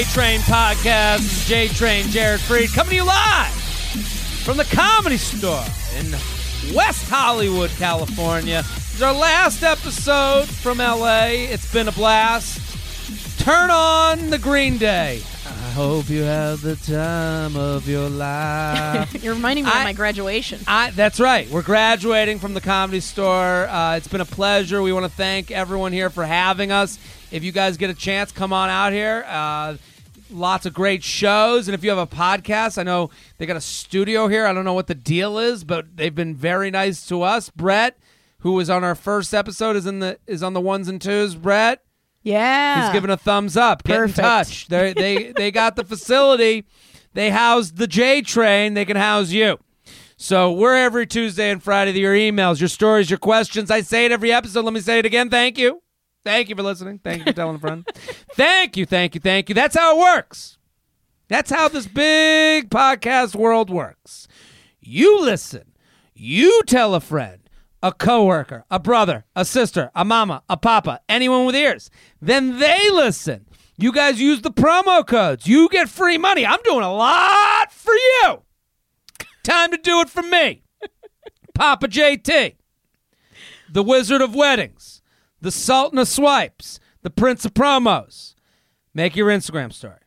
J-Train podcast. This is J-Train, Jared Freed, coming to you live from the Comedy Store in West Hollywood, California. This is our last episode from L.A. It's been a blast. Turn on the Green Day. I hope you have the time of your life. You're reminding me of my graduation. That's right. We're graduating from the Comedy Store. It's been a pleasure. We want to thank everyone here for having us. If you guys get a chance, come on out here. Lots of great shows. And if you have a podcast, I know they got a studio here. I don't know what the deal is, but they've been very nice to us. Brett, who was on our first episode, is on the ones and twos. Brett? Yeah. He's giving a thumbs up. Get Perfect. in touch. They got the facility. They housed the J-Train. They can house you. So we're every Tuesday and Friday. Your emails, your stories, your questions. I say it every episode. Let me say it again. Thank you. Thank you for listening. Thank you for telling a friend. Thank you. That's how it works. That's how this big podcast world works. You listen. You tell a friend. A coworker, a brother, a sister, a mama, a papa, anyone with ears. Then they listen. You guys use the promo codes. You get free money. I'm doing a lot for you. Time to do it for me. Papa JT, the Wizard of Weddings, the Sultan of Swipes, the Prince of Promos. Make your Instagram story.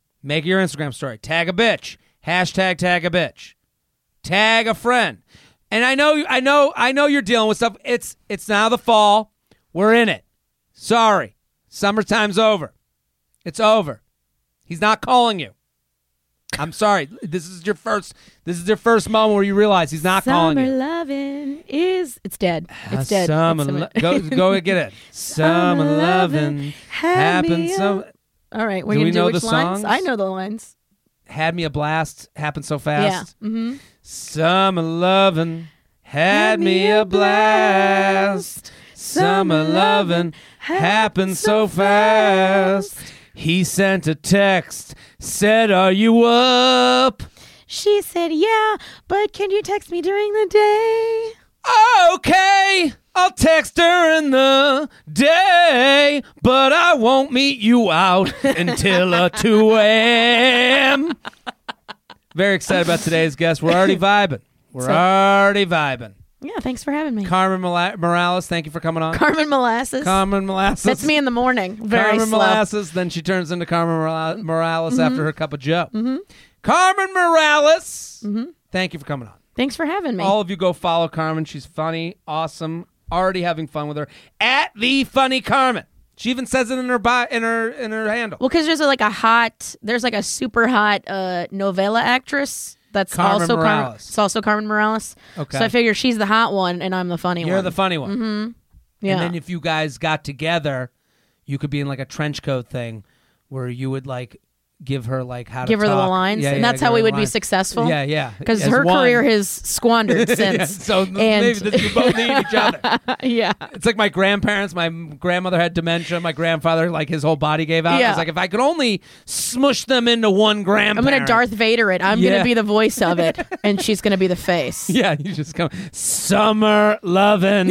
Tag a bitch. Hashtag tag a bitch. Tag a friend. And I know you're dealing with stuff. It's now the fall. We're in it. Sorry. Summertime's over. It's over. He's not calling you. I'm sorry. This is your first moment where you realize he's not calling you. Summer loving it's dead. It's dead. Go get it. Summer loving happens so. All right, we're Do gonna we do know which the lines? songs? I know the lines. Had me a blast. Happened so fast. Yeah. Mm-hmm. Summer lovin' had me a blast. Summer lovin' happened so fast. He sent a text, said, "Are you up?" She said, "Yeah, but can you text me during the day?" Okay, I'll text her in the day, but I won't meet you out until 2 a.m. Very excited about today's guest. We're already vibing. Yeah, thanks for having me. Carmen Morales, thank you for coming on. Carmen Molasses. That's me in the morning. Very Carmen slow. Molasses, then she turns into Carmen Morales after her cup of joe. Mm-hmm. Carmen Morales, thank you for coming on. Thanks for having me. All of you go follow Carmen. She's funny, awesome, already having fun with her. At the funny Carmen. She even says it in her handle. Well, because there's like a super hot novella actress that's Carmen also Morales. It's also Carmen Morales. Okay. So I figure she's the hot one and I'm the funny one. You're the funny one. Mm-hmm. Yeah. And then if you guys got together, you could be in like a trench coat thing where you would like give her like how to give her the talk. lines, Yeah, and that's how we would be successful. Yeah. Because As her one. career has squandered since. Yeah, so maybe you both need each other. Yeah. It's like my grandparents. My grandmother had dementia. My grandfather, like his whole body gave out. Yeah. I was like, if I could only smush them into one grandparent. I'm going to Darth Vader it. I'm Yeah. going to be the voice of it, and she's going to be the face. Yeah, you just come. Summer lovin'.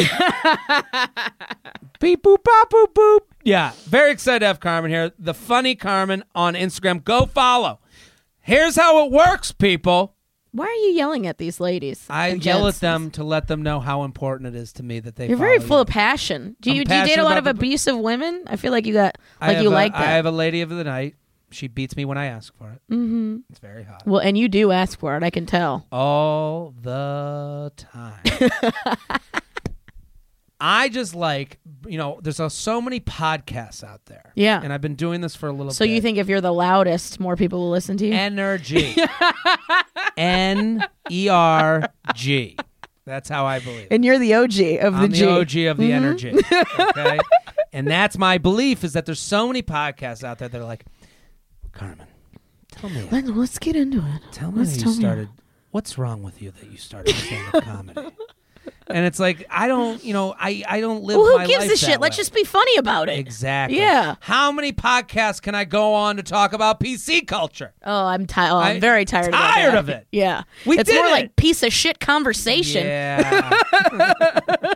Beep boop bop boop boop. Yeah, very excited to have Carmen here. The funny Carmen on Instagram. Go follow. Here's how it works, people. Why are you yelling at these ladies? I and yell gents? at them to let them know how important it is to me that they You're follow very full you. of passion. Do you date passionate a lot about of the- abusive women? I feel like you got I like that. have a lady of the night. She beats me when I ask for it. Mm-hmm. It's very hot. Well, and you do ask for it. I can tell. All the time. I just like, there's so many podcasts out there. Yeah. And I've been doing this for a little bit. So you think if you're the loudest, more people will listen to you? Energy. Nerg. That's how I believe. And you're the OG of I'm the G. the OG of the energy. Okay? And that's my belief, is that there's so many podcasts out there that are like, Carmen, tell me. Let's get into it. Tell me how you started. What's wrong with you that you started stand-up comedy? And it's like, I don't live my life Well, who gives a that shit? way. Let's just be funny about it. Exactly. Yeah. How many podcasts can I go on to talk about PC culture? Oh, I'm tired. I'm very tired. Tired of of it. Yeah. It's more it. like piece of shit conversation. Yeah.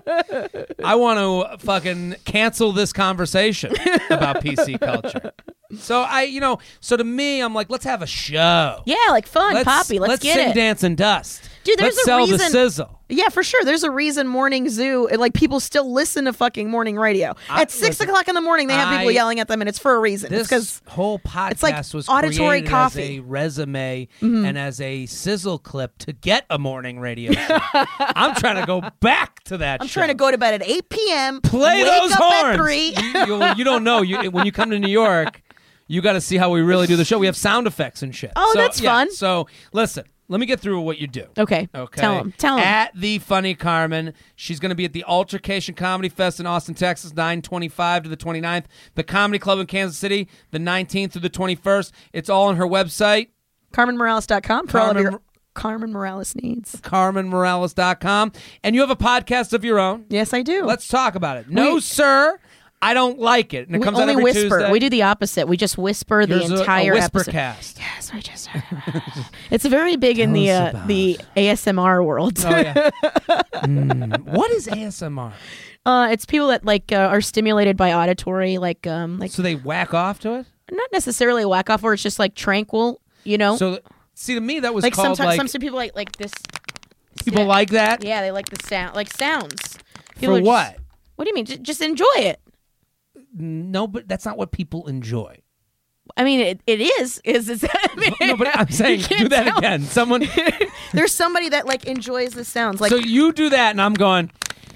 I want to fucking cancel this conversation about PC culture. So so to me, I'm like, let's have a show. Yeah, like fun, poppy. Let's get sing, it. dance, and dust. Dude, there's let's a sell reason. the sizzle. Yeah, for sure. There's a reason Morning Zoo, like people still listen to fucking morning radio. At 6 o'clock in the morning, they have people yelling at them, and it's for a reason. This it's because whole podcast it's like was auditory created coffee. as a resume and as a sizzle clip to get a morning radio show. I'm trying to go back to that. I'm trying to go to bed at 8 p.m. Play wake those up horns. At 3. You don't know. When you come to New York, you got to see how we really do the show. We have sound effects and shit. Oh, that's fun. So listen. Let me get through what you do. Okay. Tell him. At the Funny Carmen. She's going to be at the Altercation Comedy Fest in Austin, Texas, 9/25 to the 29th. The Comedy Club in Kansas City, the 19th through the 21st. It's all on her website. CarmenMorales.com for all of your Carmen Morales needs. CarmenMorales.com. And you have a podcast of your own. Yes, I do. Let's talk about it. No, sir. I don't like it. And it comes out only every whisper. Tuesday. We do the opposite. We just whisper the entire a whisper episode. cast. Yes, we just. It's very big in the ASMR world. Oh yeah. What is ASMR? It's people that are stimulated by auditory, So they whack off to it? Not necessarily a whack off, or it's just like tranquil. So see, to me that was like called sometimes some people like this. People like that. Yeah, they like the sound, like sounds. For what? What do you mean? Just enjoy it. No, but that's not what people enjoy. I mean, it is. No, but I'm saying do that again. Someone. There's somebody that enjoys the sounds. Like, so you do that, and I'm going.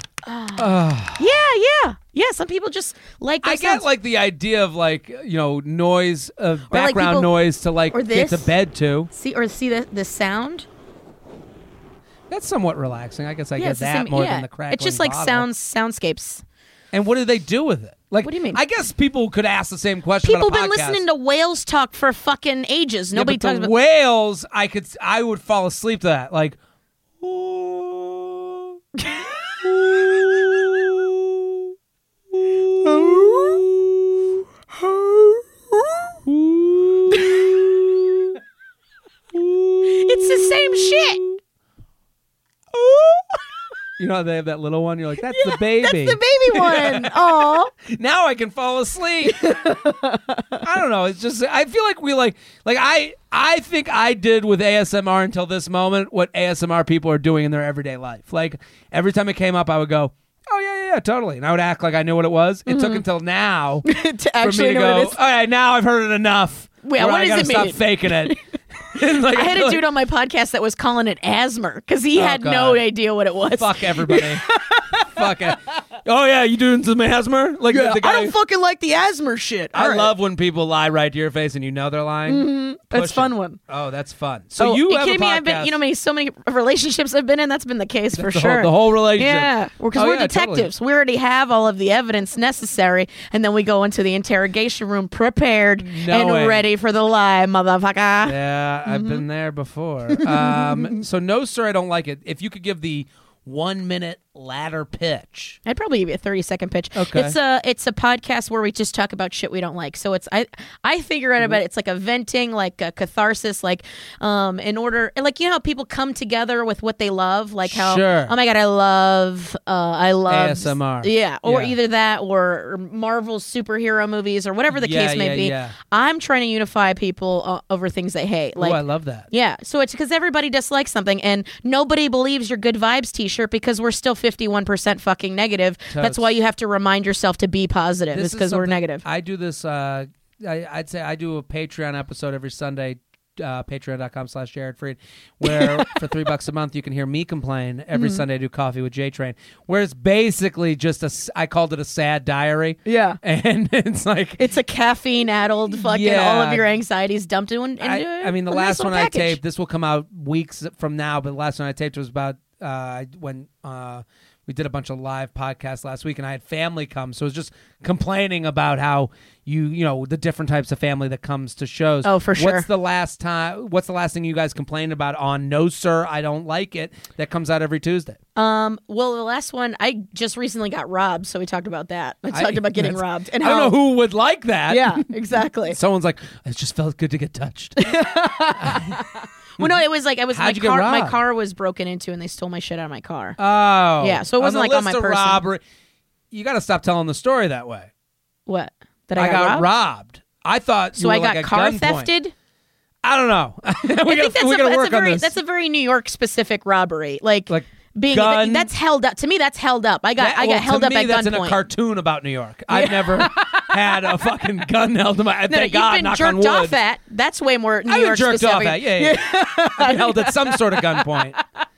Yeah. Some people just like. Those sounds. Get the idea of noise, background noise to or get to bed to. See the sound. That's somewhat relaxing. I guess I get that more than the crackling. It's just like bottle. soundscapes. And what do they do with it? What do you mean? I guess people could ask the same question. People about a been podcast. listening to whales talk for fucking ages. Nobody talks about whales. I would fall asleep to that. It's the same shit. You know how they have that little one? You're like, that's the baby. That's the baby one. Aw. Now I can fall asleep. I don't know. It's just, I feel like I think I did with ASMR until this moment what ASMR people are doing in their everyday life. Every time it came up, I would go, oh, yeah, totally. And I would act like I knew what it was. It took until now to actually know go, what it is. All right, now I've heard it enough. Yeah, what I does gotta it mean? stop faking it. I had a dude on my podcast that was calling it asthma because he had no idea what it was. Fuck everybody. Fuck it. Oh, yeah, you doing some asthma? The guy, I don't fucking like the asthma shit. I love when people lie right to your face and you know they're lying. Mm-hmm. That's a fun one. Oh, that's fun. So you have kidding a me? podcast. I've been, so many relationships I've been in. That's been the case for sure. The whole relationship. Yeah, because we're detectives. Totally. We already have all of the evidence necessary, and then we go into the interrogation room prepared and ready for the lie, motherfucker. Yeah, I've been there before. So no, sir, I don't like it. If you could give the 1 minute ladder pitch. I'd probably give you a 30-second pitch. Okay. It's a podcast where we just talk about shit we don't like. So it's I figure out about it. It's like a venting, like a catharsis, in order, and how people come together with what they love, how sure. Oh my god, I love ASMR. Yeah, or either that or Marvel superhero movies or whatever the case may be. Yeah. I'm trying to unify people over things they hate. Oh, I love that. Yeah, so it's because everybody dislikes something, and nobody believes your Good Vibes T-shirt because we're still 51% fucking negative. Totes. That's why you have to remind yourself to be positive. It's because we're negative. I do this. I'd say I do a Patreon episode every Sunday. Patreon.com/Jared Freed, where for $3 a month you can hear me complain every Sunday. I do Coffee with J Train, where it's basically just I called it a sad diary. Yeah, and it's a caffeine-addled fucking all of your anxieties dumped in one. I mean, the last one I taped, this will come out weeks from now, but the last one I taped was about when we did a bunch of live podcasts last week, and I had family come, so it was just complaining about how the different types of family that comes to shows. Oh, for sure. What's the last thing you guys complained about on No Sir, I Don't Like It, that comes out every Tuesday? Well, the last one, I just recently got robbed, so we talked about that. I talked about getting robbed. And I don't know who would like that. Yeah, exactly. Someone's like, it just felt good to get touched. Well, no, it was my car was broken into and they stole my shit out of my car. Oh. Yeah, so it wasn't on my person. Robbery. You got to stop telling the story that way. What? That I got robbed. I thought you So were I got like car got gunpoint. thefted. I don't know. I think this. that's a very New York specific robbery. Like being gun. that's held up. To me, that's held up. I got held up to me, at that's gunpoint. in a cartoon about New York. I've never had a fucking gun held to my. No, Thank God, you've been knock on jerked wood. off at. That's way more New I've been York jerked specific. off at. Yeah. I've been held at some sort of gunpoint.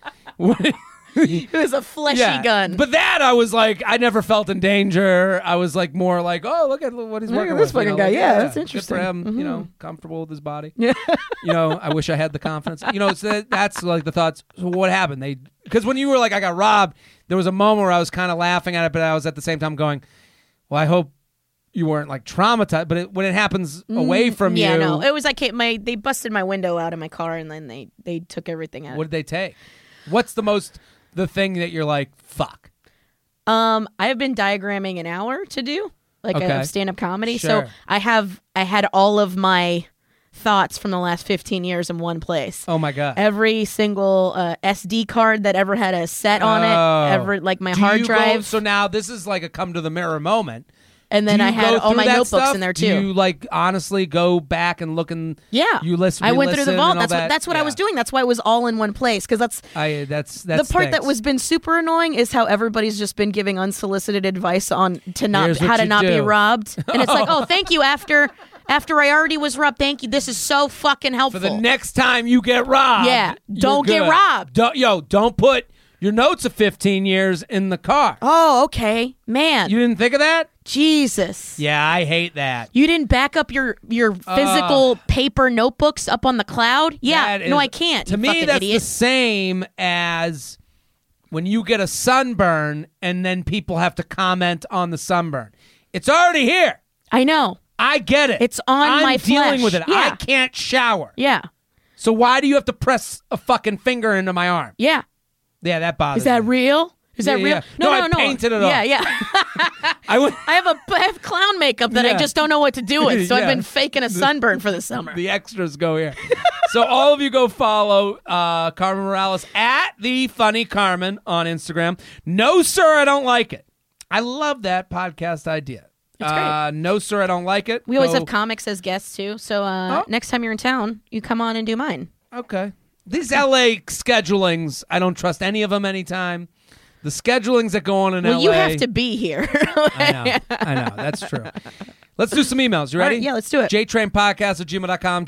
It was a fleshy gun. But that I was like, I never felt in danger. I was like more like, oh, look at what he's working at this with. fucking guy. Like, Yeah, that's good interesting. for him, comfortable with his body. Yeah. I wish I had the confidence. So that's like the thoughts. So what happened? Because when you were like, I got robbed, there was a moment where I was kind of laughing at it, but I was at the same time going, well, I hope you weren't like traumatized. But when it happens away from you, no, it was like they busted my window out of my car and then they took everything out. What did they take? What's the thing that you're like, fuck? I have been diagramming an hour to do a stand-up comedy. Sure. So I had all of my thoughts from the last 15 years in one place. Oh my God. Every single SD card that ever had a set on it, my hard drive. So now this is like a come to the mirror moment. And then I had all my notebooks stuff? in there too. Do you like honestly go back and look and you listen? I went through the vault. That's what I Yeah. was doing. That's why it was all in one place because that's the part that was been super annoying is how everybody's just been giving unsolicited advice on how to not be robbed, and it's like, oh, thank you after I already was robbed. Thank you. This is so fucking helpful. For the next time you get robbed. Yeah, don't you're get good. robbed. Don't put your notes of 15 years in the car. Oh, okay, man. You didn't think of that? Jesus. Yeah, I hate that. You didn't back up your physical paper notebooks up on the cloud? Yeah. No, I can't. To me, that's idiot. the same as when you get a sunburn and then people have to comment on the sunburn. It's already here. I know. I get it. It's on my I'm dealing flesh. with it. Yeah. I can't shower. Yeah. So why do you have to press a fucking finger into my arm? Yeah. Yeah, that bothers Is that me. real? Is that real? Yeah. No, I painted it Yeah, off. yeah. I have clown makeup that I just don't know what to do with, so I've Yeah. been faking a sunburn for the summer. The extras go here. So all of you go follow Carmen Morales at The Funny Carmen on Instagram. No, sir, I don't like it. I love that podcast idea. It's great. No, sir, I don't like it. We always have comics as guests, too, so next time you're in town, you come on and do mine. Okay. These LA schedulings, I don't trust any of them anytime. The schedulings that go on in LA. Well, you have to be here. I know. That's true. Let's do some emails. You ready? All right, yeah, let's do it. JTrainPodcast@gmail.com.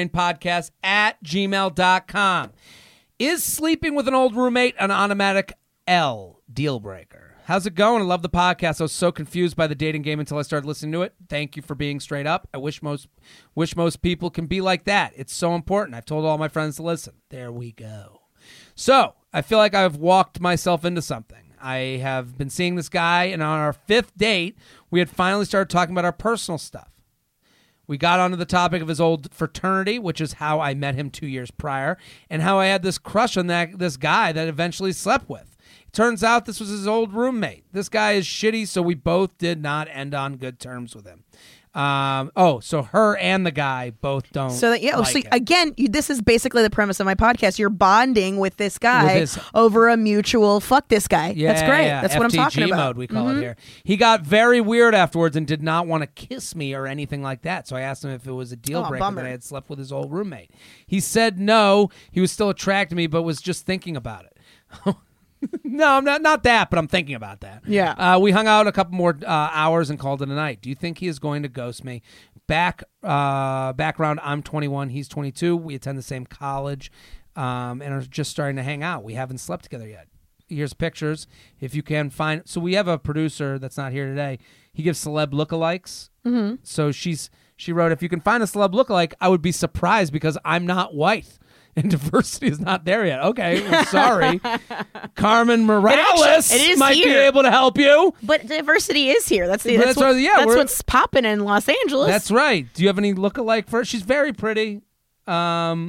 JTrainPodcast@gmail.com. Is sleeping with an old roommate an automatic L deal breaker? How's it going? I love the podcast. I was so confused by the dating game until I started listening to it. Thank you for being straight up. I wish most people can be like that. It's so important. I've told all my friends to listen. There we go. So, I feel like I've walked myself into something. I have been seeing this guy, and on our 5th date, we had finally started talking about our personal stuff. We got onto the topic of his old fraternity, which is how I met him 2 years prior, and how I had this crush on this guy that eventually slept with. It turns out this was his old roommate. This guy is shitty, so we both did not end on good terms with him. So her and the guy both don't. So like it. again, this is basically the premise of my podcast. You're bonding with this guy over a mutual fuck this guy. Yeah, that's great. Yeah. That's what I'm talking FTG about. mode, we call it here. He got very weird afterwards and did not want to kiss me or anything like that. So I asked him if it was a deal breaker bummer. that I had slept with his old roommate. He said no. He was still attracted to me, but was just thinking about it. No, I'm not that, but I'm thinking about that. Yeah. We hung out a couple more hours and called it a night. Do you think he is going to ghost me? Background, I'm 21, he's 22. We attend the same college and are just starting to hang out. We haven't slept together yet. Here's pictures. If you can find... So we have a producer that's not here today. He gives celeb lookalikes. Mm-hmm. So she wrote, if you can find a celeb lookalike, I would be surprised because I'm not white. And diversity is not there yet. Okay, well, sorry. Carmen Morales might be able to help you. But diversity is here. That's what's popping in Los Angeles. That's right. Do you have any lookalike for her? She's very pretty. Yeah,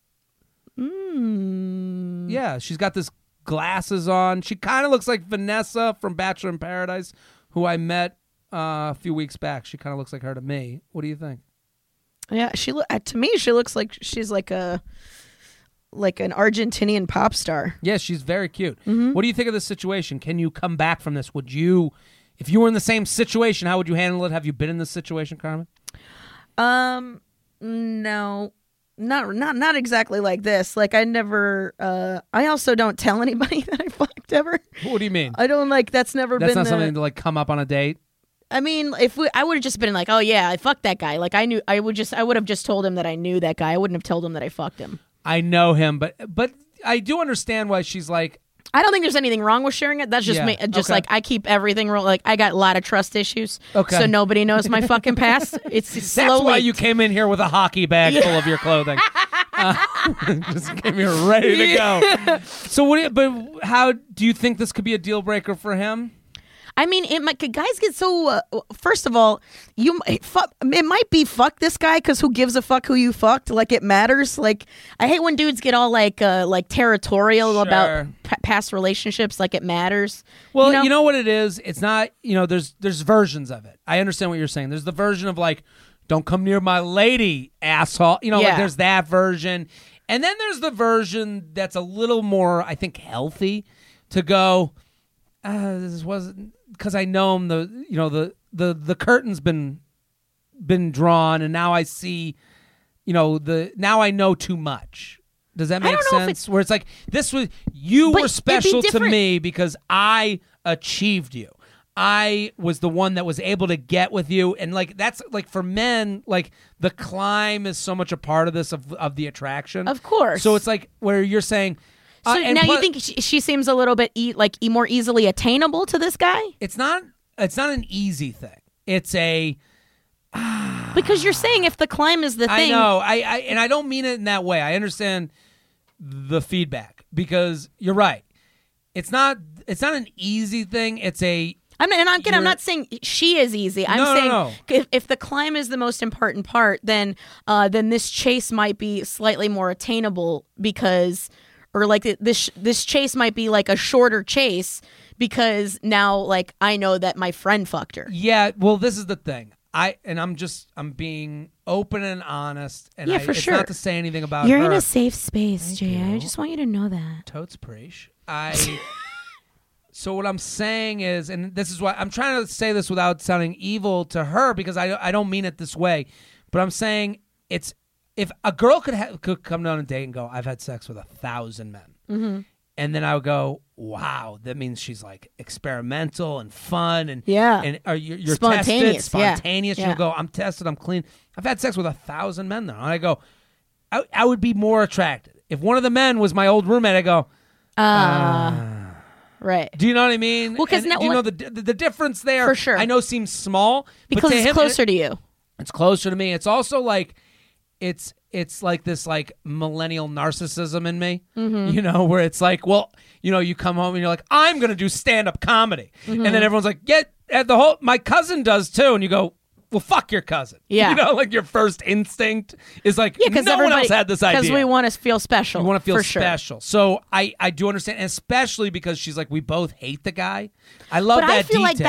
she's got this glasses on. She kind of looks like Vanessa from Bachelor in Paradise, who I met a few weeks back. She kind of looks like her to me. What do you think? Yeah, to me she looks like she's like an Argentinian pop star. Yeah, she's very cute. Mm-hmm. What do you think of this situation? Can you come back from this? If you were in the same situation, how would you handle it? Have you been in this situation, Carmen? No. Not exactly like this. Like I never. I also don't tell anybody that I fucked ever. What do you mean? I don't like. That's never been. That's not something to like come up on a date. I mean, I would have just been like, oh yeah, I fucked that guy. Like I would have just told him that I knew that guy. I wouldn't have told him that I fucked him. I know him, but I do understand why she's like. I don't think there's anything wrong with sharing it. That's just me. Just like I keep everything real. Like I got a lot of trust issues. Okay. So nobody knows my fucking past. It's slowly. That's why you came in here with a hockey bag full of your clothing. Just came here ready to go. So but how do you think this could be a deal breaker for him? I mean, guys get so. First of all, it might be fuck this guy because who gives a fuck who you fucked? Like it matters. Like I hate when dudes get all like territorial about past relationships. Like it matters. Well, you know what it is. It's not. There's versions of it. I understand what you're saying. There's the version of like, don't come near my lady, asshole. Like there's that version, and then there's the version that's a little more, I think, healthy to go. This wasn't. Because I know him, the curtain's been drawn, and now I see, now I know too much. Does that make sense? Where it's like you were special to me because I achieved you. I was the one that was able to get with you, and like that's like for men, like the climb is so much a part of this of the attraction. Of course. So it's like where you're saying. So now you think she seems a little bit more easily attainable to this guy? It's not an easy thing. It's because you're saying if the climb is the thing. I know. And I don't mean it in that way. I understand the feedback because you're right. It's not an easy thing. It's a. I'm not saying she is easy. I'm saying if the climb is the most important part, then this chase might be slightly more attainable because. Or like this chase might be like a shorter chase because now like I know that my friend fucked her. Yeah, well, this is the thing. I'm being open and honest, and for it's sure. not to say anything about You're her. in a safe space, Jay. I just want you to know that. Totes preach. So what I'm saying is, and this is why I'm trying to say this without sounding evil to her because I don't mean it this way, but I'm saying it's. If a girl could come down a date and go, I've had sex with 1,000 men, mm-hmm. and then I would go, wow, that means she's like experimental and fun and you're spontaneous, tested, spontaneous. Yeah. She'll go, I'm tested, I'm clean. I've had sex with 1,000 men though, and I go, I would be more attracted if one of the men was my old roommate. I go, right. Do you know what I mean? Well, because do you know the difference there? For sure, I know seems small because but to it's closer to you. It's closer to me. It's also like. It's like this like millennial narcissism in me, mm-hmm. Where it's like, well, you come home and you're like, I'm going to do stand-up comedy. Mm-hmm. And then everyone's like, my cousin does too. And you go, well, fuck your cousin. Yeah. Like your first instinct is like, because no one else had this idea. Because we want to feel special. We want to feel special. Sure. So I do understand, especially because she's like, we both hate the guy. I love that detail. But I feel like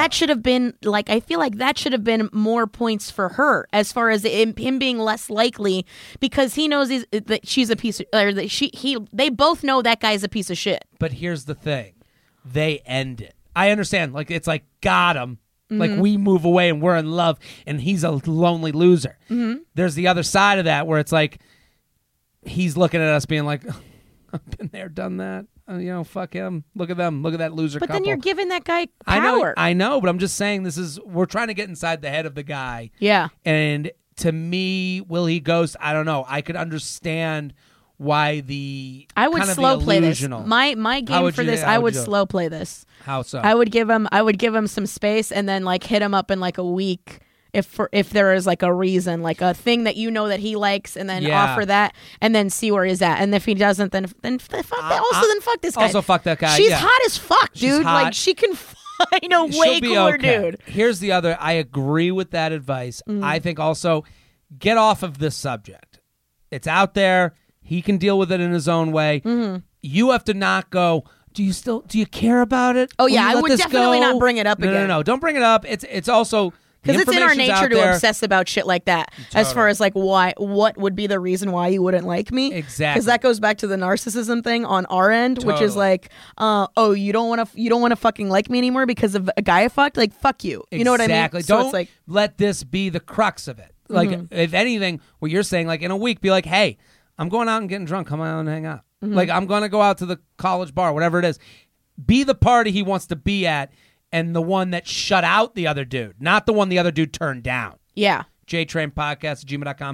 that should have been more points for her as far as him being less likely because he knows that she's a piece of, or that they both know that guy's a piece of shit. But here's the thing. They end it. I understand. Like, it's like, got him. Mm-hmm. Like we move away and we're in love and he's a lonely loser. Mm-hmm. There's the other side of that where it's like he's looking at us being like, oh, I've been there, done that. Fuck him. Look at them. Look at that loser couple. But then you're giving that guy power. I know, but I'm just saying we're trying to get inside the head of the guy. Yeah. And to me, will he ghost? I don't know. I could understand why I would slow play this. My game for this, I would slow play this. How so? I would give him some space and then like hit him up in like a week if there is like a reason, like a thing that that he likes, and then offer that and then see where he's at. And if he doesn't, then fuck this guy. Also fuck that guy. She's hot as fuck, dude. Like she can find a way cooler dude. Here's the other. I agree with that advice. Mm-hmm. I think also get off of this subject. It's out there. He can deal with it in his own way. Mm-hmm. You have to not go, do you care about it? Oh, yeah, I would definitely not bring it up again. No. Don't bring it up. It's also... Because it's in our nature to obsess about shit like that. Totally. As far as like what would be the reason why you wouldn't like me? Exactly. Because that goes back to the narcissism thing on our end, totally. Which is like, you don't want to fucking like me anymore because of a guy I fucked. Like fuck you. Exactly. You know what I mean? Don't let this be the crux of it. Like, if anything, what you're saying, like in a week, be like, hey, I'm going out and getting drunk. Come on and hang out. Like, I'm going to go out to the college bar, whatever it is. Be the party he wants to be at and the one that shut out the other dude, not the one the other dude turned down. Yeah. JTrainPodcast@gmail.com.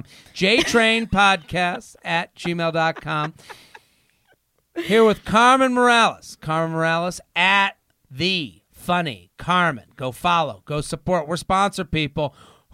JTrainPodcast@gmail.com. Here with Carmen Morales. Carmen Morales at The Funny Carmen. Go follow. Go support. We're sponsored people.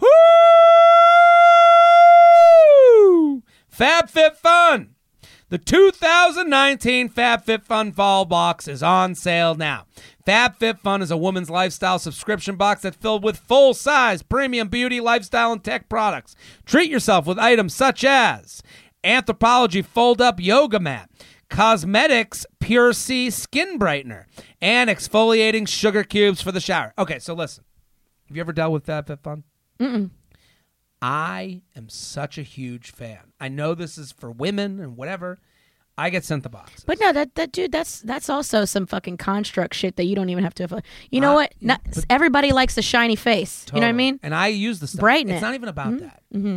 Woo! FabFitFun. The 2019 FabFitFun Fall Box is on sale now. FabFitFun is a woman's lifestyle subscription box that's filled with full-size premium beauty, lifestyle, and tech products. Treat yourself with items such as Anthropologie fold-up yoga mat, Cosmetics Pure C skin brightener, and exfoliating sugar cubes for the shower. Okay, so listen. Have you ever dealt with FabFitFun? Mm-mm. I am such a huge fan. I know this is for women and whatever. I get sent the boxes. But no, that dude, that's also some fucking construct shit that you don't even have to. You know what? Not, everybody likes a shiny face. Totally. You know what I mean? And I use the stuff. Brighten it's not even about that. Mm-hmm.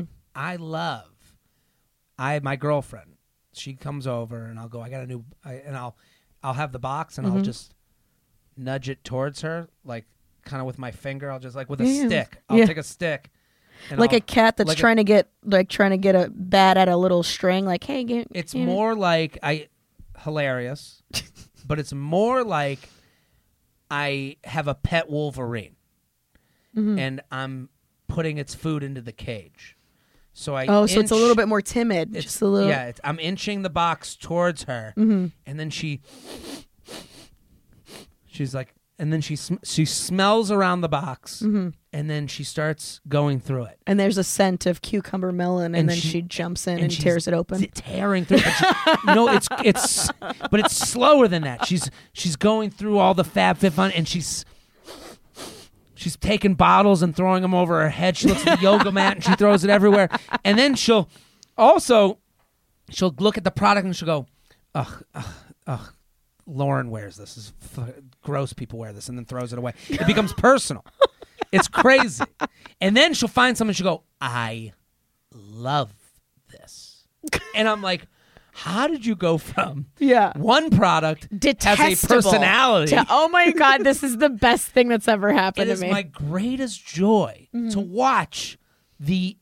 My girlfriend. She comes over and I'll go. I got a new. I'll have the box and I'll just nudge it towards her, like kind of with my finger. I'll just like with a stick. I'll take a stick. Like a cat that's trying to get a bat at a little string. Like, hey, it's more like hilarious, but it's more like I have a pet Wolverine, and I'm putting its food into the cage. So so it's a little bit more timid. Just a little. Yeah, I'm inching the box towards her, and then she's like. And then she smells around the box, and then she starts going through it. And there's a scent of cucumber melon, and then she jumps in and tears it open. Tearing through it. But it's slower than that. She's going through all the FabFitFun, and she's taking bottles and throwing them over her head. She looks at the yoga mat, and she throws it everywhere. And then she'll look at the product, and she'll go, ugh. Lauren wears this. This is gross. People wear this, and then throws it away. It becomes personal. It's crazy. And then she'll find something and she'll go, I love this. And I'm like, how did you go from one product detestable has a personality to, oh my God, this is the best thing that's ever happened to me. It is my greatest joy to watch I'm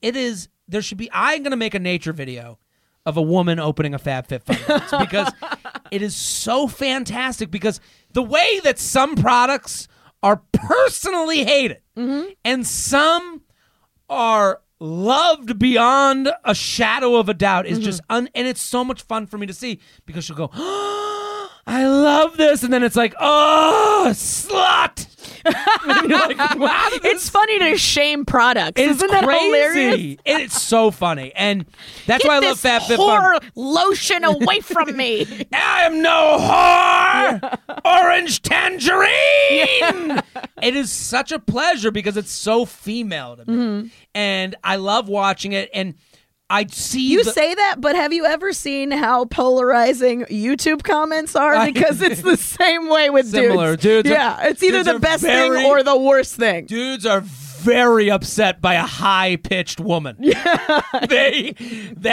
going to make a nature video of a woman opening a FabFitFun box because it is so fantastic, because the way that some products are personally hated and some are loved beyond a shadow of a doubt is just and it's so much fun for me to see, because she'll go, oh, I love this, and then it's like, oh, slut. And you're like, wow, it's funny to shame products. Isn't that hilarious? It's so funny, and that's why I love FabFitFun. Whore lotion away from me. I am no whore. Orange tangerine. It is such a pleasure because it's so female to me, and I love watching it. And I see you say that, but have you ever seen how polarizing YouTube comments are? Because it's the same way with dudes. Yeah, it's either the best thing or the worst thing. Dudes are very upset by a high-pitched woman. Yeah. How do you think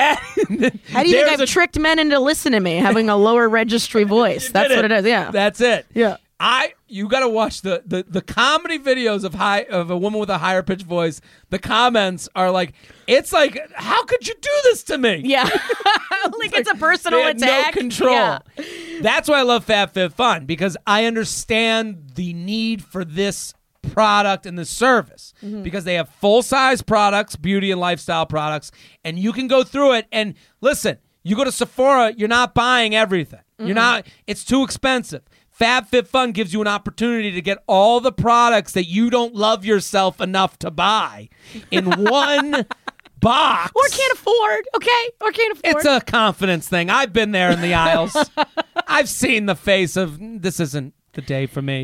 I've tricked men into listening to me, having a lower registry voice? That's what it is. Yeah, that's it. Yeah. You got to watch the comedy videos of a woman with a higher pitched voice. The comments are like, it's like, how could you do this to me? Yeah, like it's a personal attack. No control. Yeah. That's why I love FabFitFun, because I understand the need for this product and this service, because they have full size products, beauty and lifestyle products, and you can go through it. And listen, you go to Sephora, you're not buying everything. You're not. It's too expensive. FabFitFun gives you an opportunity to get all the products that you don't love yourself enough to buy in one box. Or can't afford, okay? Or can't afford. It's a confidence thing. I've been there in the aisles. I've seen the face of, this isn't the day for me.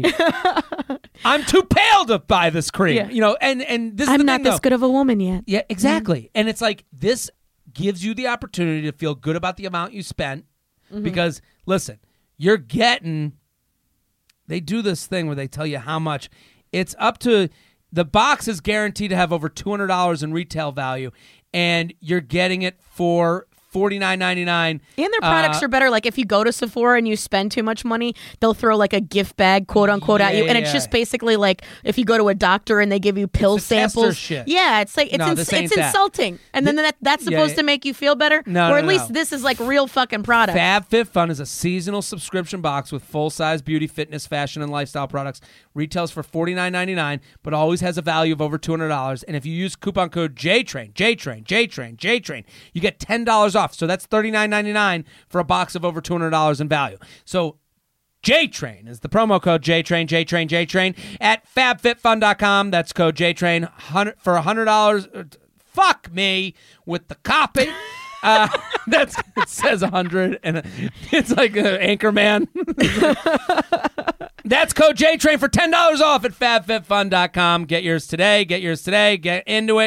I'm too pale to buy this cream. Yeah. You know, and this is I'm not this good of a woman yet. Yeah, exactly. And it's like, this gives you the opportunity to feel good about the amount you spent, because, listen, you're getting... They do this thing where they tell you how much. It's up to The box is guaranteed to have over $200 in retail value, and you're getting it for $49.99. And their products are better. Like if you go to Sephora and you spend too much money, they'll throw like a gift bag, quote unquote, at you. And it's just basically like if you go to a doctor and they give you pill samples. Shit. Yeah, it's like it's insulting. And then that's supposed to make you feel better. Or at least this is like real fucking product. FabFitFun is a seasonal subscription box with full-size beauty, fitness, fashion, and lifestyle products. Retails for $49.99, but always has a value of over $200. And if you use coupon code JTRAIN, you get $10 off. So that's $39.99 for a box of over $200 in value. So JTRAIN is the promo code JTRAIN at FabFitFun.com. That's code JTRAIN for $100. Fuck me with the copy. It says 100 and it's like Anchorman. That's code JTRAIN for $10 off at FabFitFun.com. Get yours today. Get into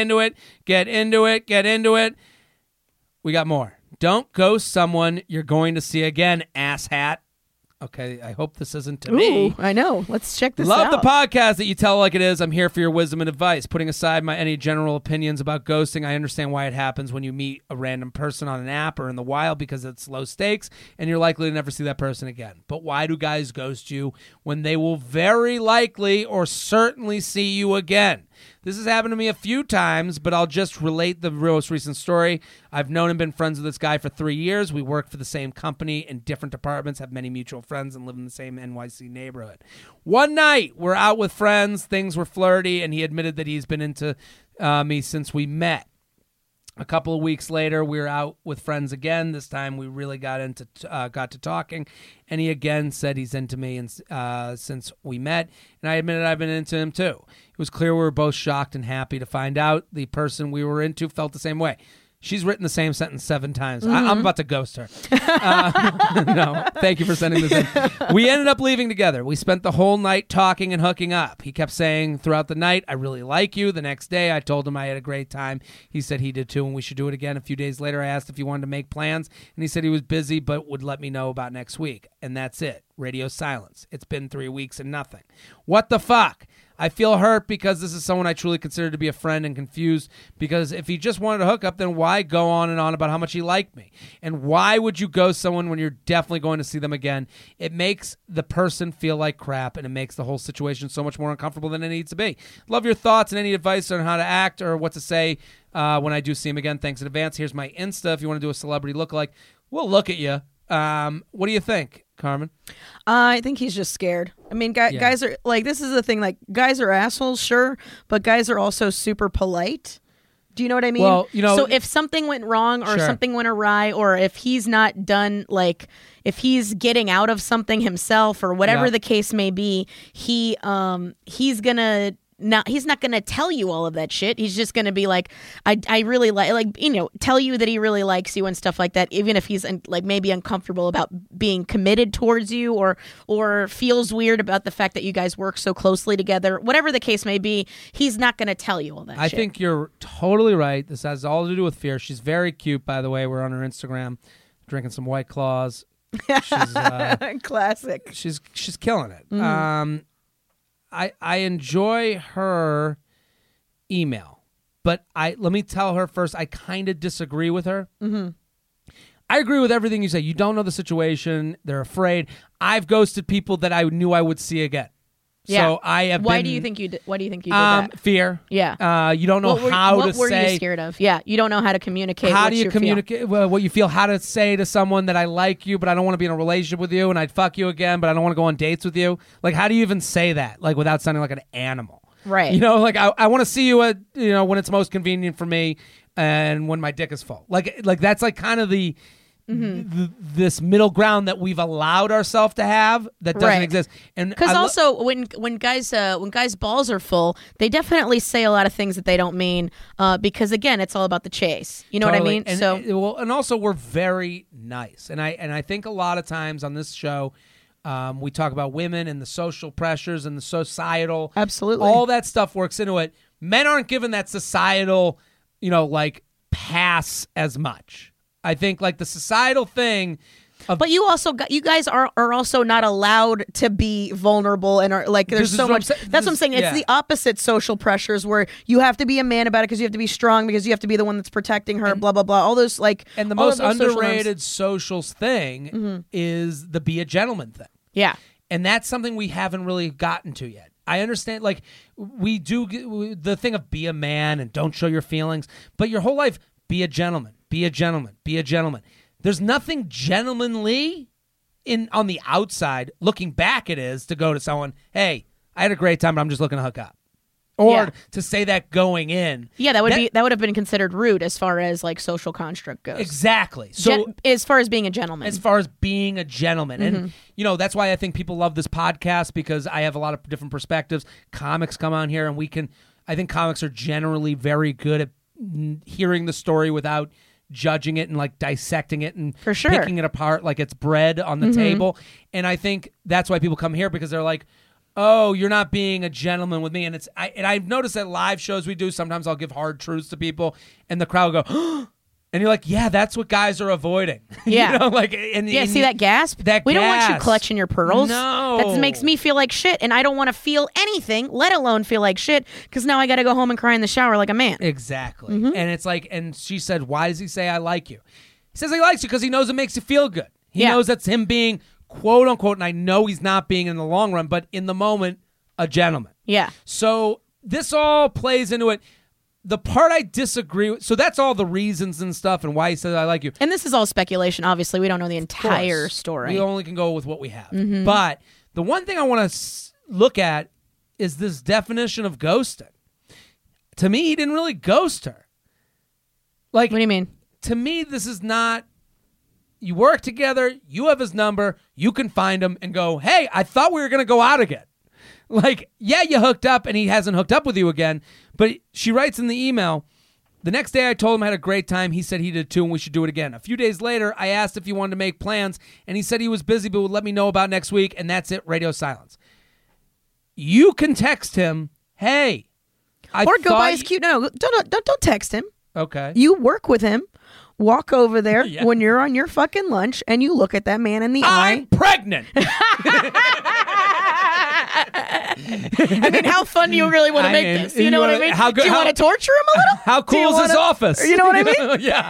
it. We got more. Don't ghost someone you're going to see again, asshat. Okay, I hope this isn't to me. I know. Let's check this out. Love the podcast that you tell like it is. I'm here for your wisdom and advice. Putting aside any general opinions about ghosting, I understand why it happens when you meet a random person on an app or in the wild because it's low stakes and you're likely to never see that person again. But why do guys ghost you when they will very likely or certainly see you again? This has happened to me a few times, but I'll just relate the most recent story. I've known and been friends with this guy for 3 years. We work for the same company in different departments, have many mutual friends, and live in the same NYC neighborhood. One night, we're out with friends. Things were flirty, and he admitted that he's been into me since we met. A couple of weeks later, we were out with friends again. This time, we really got to talking, and he again said he's into me since we met, and I admitted I've been into him too. It was clear we were both shocked and happy to find out the person we were into felt the same way. She's written the same sentence 7 times. Mm-hmm. I'm about to ghost her. No, thank you for sending this in. We ended up leaving together. We spent the whole night talking and hooking up. He kept saying throughout the night, I really like you. The next day, I told him I had a great time. He said he did too, and we should do it again. A few days later, I asked if he wanted to make plans, and he said he was busy but would let me know about next week. And that's it. Radio silence. It's been 3 weeks and nothing. What the fuck? I feel hurt because this is someone I truly consider to be a friend, and confused because if he just wanted to hook up, then why go on and on about how much he liked me? And why would you ghost someone when you're definitely going to see them again? It makes the person feel like crap, and it makes the whole situation so much more uncomfortable than it needs to be. Love your thoughts and any advice on how to act or what to say when I do see him again. Thanks in advance. Here's my Insta if you want to do a celebrity lookalike. We'll look at you. What do you think, Carmen? I think he's just scared. I mean, guys are like, this is the thing, like, guys are assholes, sure, but guys are also super polite. Do you know what I mean? Well, so if something went wrong or something went awry, or if he's not done, like, if he's getting out of something himself or whatever the case may be, he's gonna. Now, he's not going to tell you all of that shit. He's just going to be like, I really like, tell you that he really likes you and stuff like that, even if he's like maybe uncomfortable about being committed towards you or feels weird about the fact that you guys work so closely together. Whatever the case may be, he's not going to tell you all that shit. I think you're totally right. This has all to do with fear. She's very cute, by the way. We're on her Instagram drinking some White Claws. She's classic. She's killing it. Mm-hmm. I enjoy her email, but let me tell her first, I kind of disagree with her. Mm-hmm. I agree with everything you say. You don't know the situation. They're afraid. I've ghosted people that I knew I would see again. Yeah. So I have Why do you think you did that? Fear. Yeah. You don't know how to say. What were you scared of? Yeah. You don't know how to communicate. How do you communicate what you feel? How to say to someone that I like you, but I don't want to be in a relationship with you, and I'd fuck you again, but I don't want to go on dates with you. Like, how do you even say that? Like, without sounding like an animal. Right. Like I want to see you at, when it's most convenient for me, and when my dick is full. Like that's like kind of the. Mm-hmm. This middle ground that we've allowed ourselves to have that doesn't exist, and because also when guys' balls are full, they definitely say a lot of things that they don't mean, because again, it's all about the chase. You know what I mean? And and also we're very nice, and I think a lot of times on this show, we talk about women and the social pressures and the societal, absolutely, all that stuff works into it. Men aren't given that societal, like pass as much. I think like the societal thing But you guys are also not allowed to be vulnerable and are like there's so much. That's what I'm saying. It's the opposite social pressures where you have to be a man about it because you have to be strong because you have to be the one that's protecting her. Blah blah blah. All those like. And the most underrated socials thing is the be a gentleman thing. Yeah. And that's something we haven't really gotten to yet. I understand, like, we do the thing of be a man and don't show your feelings, but your whole life, be a gentleman, be a gentleman, be a gentleman. There's nothing gentlemanly on the outside. Looking back, it is to go to someone, hey, I had a great time, but I'm just looking to hook up. Or to say that going in. Yeah, that would have been considered rude as far as like social construct goes. Exactly. So as far as being a gentleman. As far as being a gentleman. And that's why I think people love this podcast because I have a lot of different perspectives. Comics come on here and I think comics are generally very good at hearing the story without judging it and like dissecting it and for sure. picking it apart like it's bread on the table. And I think that's why people come here because they're like, oh, you're not being a gentleman with me. And I've noticed that live shows we do, sometimes I'll give hard truths to people and the crowd will go, oh, and you're like, yeah, that's what guys are avoiding. Yeah. See that gasp? We don't want you clutching your pearls. No. That makes me feel like shit. And I don't want to feel anything, let alone feel like shit, because now I got to go home and cry in the shower like a man. Exactly. And it's like, and she said, why does he say I like you? He says he likes you because he knows it makes you feel good. He knows that's him being quote unquote, and I know he's not being in the long run, but in the moment, a gentleman. Yeah. So this all plays into it. The part I disagree with, so that's all the reasons and stuff and why he says I like you. And this is all speculation. Obviously, we don't know the entire story. We only can go with what we have. But the one thing I want to look at is this definition of ghosting. To me, he didn't really ghost her. Like, what do you mean? To me, this is not. You work together, you have his number, you can find him and go, hey, I thought we were going to go out again. Like, yeah, you hooked up and he hasn't hooked up with you again. But she writes in the email, the next day I told him I had a great time. He said he did too and we should do it again. A few days later, I asked if he wanted to make plans and he said he was busy but would let me know about next week. And that's it, radio silence. You can text him, hey. Or go by his cute. No, don't text him. Okay. You work with him. Walk over there when you're on your fucking lunch and you look at that man in the eye. I'm pregnant. I mean, how fun do you really want to make this? You know what I mean? Do you want to torture him a little? How cool is this office? You know what I mean? Yeah.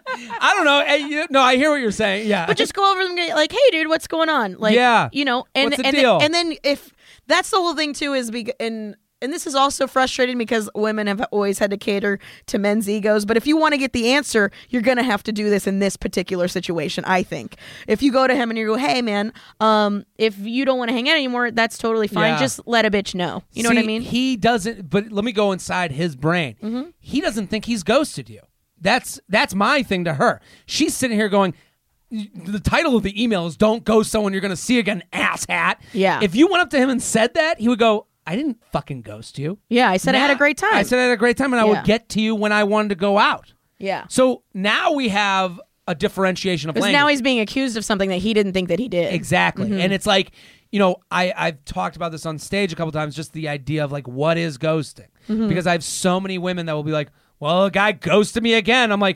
I don't know. No, I hear what you're saying. Yeah. But just go over them and get like, hey, dude, what's going on? Like, what's the deal? And then if that's the whole thing too is and this is also frustrating because women have always had to cater to men's egos. But if you want to get the answer, you're going to have to do this in this particular situation, I think. If you go to him and you go, hey, man, if you don't want to hang out anymore, that's totally fine. Yeah. Just let a bitch know. You know what I mean? He doesn't, but let me go inside his brain. He doesn't think he's ghosted you. That's my thing to her. She's sitting here going, the title of the email is Don't Ghost Someone You're Going to See Again, asshat. Yeah. If you went up to him and said that, he would go, I didn't fucking ghost you. Yeah, I said I had a great time. I said I had a great time, and I would get to you when I wanted to go out. Yeah. So now we have a differentiation of language. Because now he's being accused of something that he didn't think that he did. Exactly. And it's like, I've talked about this on stage a couple times, just the idea of like, what is ghosting? Because I have so many women that will be like, well, a guy ghosted me again. I'm like,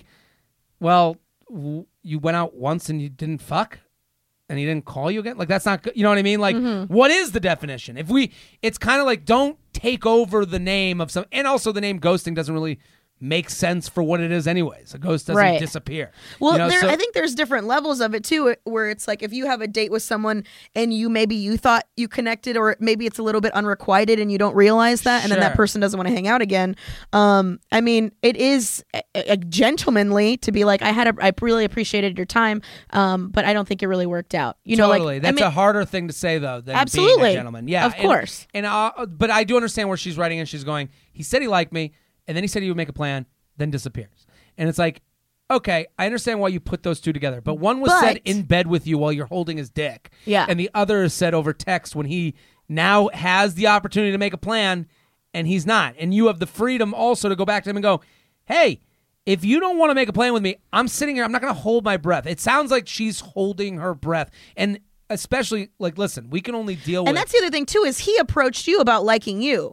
well, you went out once and you didn't fuck? And he didn't call you again? Like, that's not good. You know what I mean? Like, what is the definition? It's kind of like, don't take over the name of some, and also the name ghosting doesn't really make sense for what it is anyways. A ghost doesn't disappear. Well, I think there's different levels of it too, where it's like if you have a date with someone and you thought you connected, or maybe it's a little bit unrequited and you don't realize that, and then that person doesn't want to hang out again. I mean, it is a gentlemanly to be like, I really appreciated your time, but I don't think it really worked out. Totally. That's a harder thing to say though than being a gentleman. Yeah, of course. But I do understand where she's writing and she's going, he said he liked me. And then he said he would make a plan, then disappears. And it's like, okay, I understand why you put those two together. But one was said in bed with you while you're holding his dick. Yeah. And the other is said over text when he now has the opportunity to make a plan and he's not. And you have the freedom also to go back to him and go, hey, if you don't want to make a plan with me, I'm sitting here. I'm not going to hold my breath. It sounds like she's holding her breath. And especially, like, listen, we can only deal with... And that's the other thing, too, is he approached you about liking you.